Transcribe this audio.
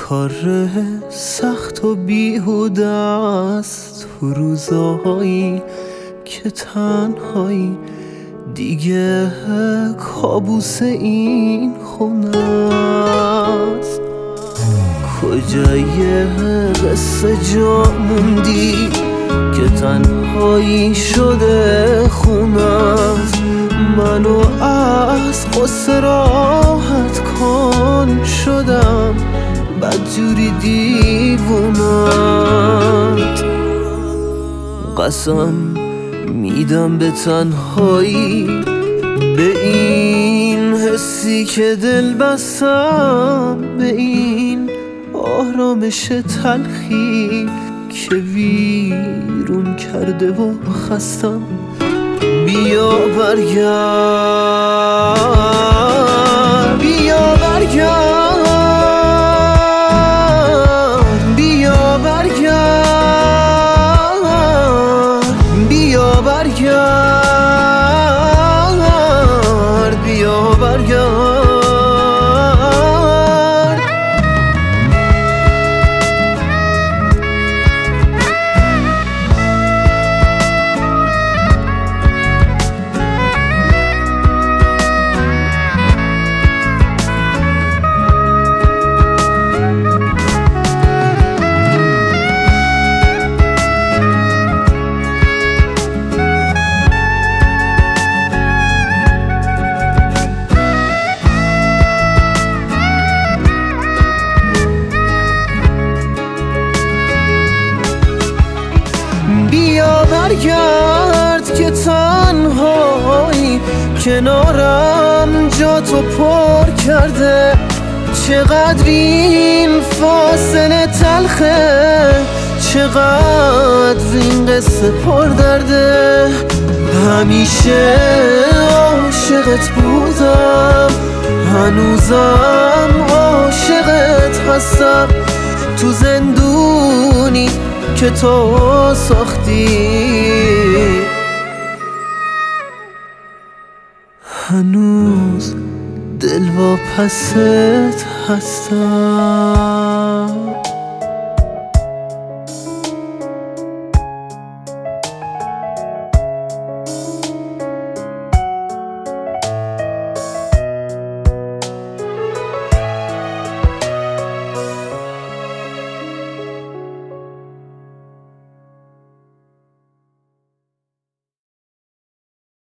کار سخت و بیهوده است تو روزایی که تنهایی دیگه کابوس این خونه است. کجای قصه جا موندی که تنهایی شده خونه است؟ منو از قصه راحت کن شدم بدجوری دیوونت. قسم میدم به تنهایی، به این حسی که دل بستم، به این آرامش تلخی که ویرون کرده و خستم. بیا برگرد، بیا برگرد، بیا برگرد، بیا برگرد، بیا برگرد. بیا برگرد که تنهایی کنارم جا تو پر کرده. چقدر این فاصله تلخه، چقدر این قصه پر درده. همیشه عاشقت بودم، هنوزم عاشقت هستم. تو زندونی که تو ساختی هنوز دل واپست هستم.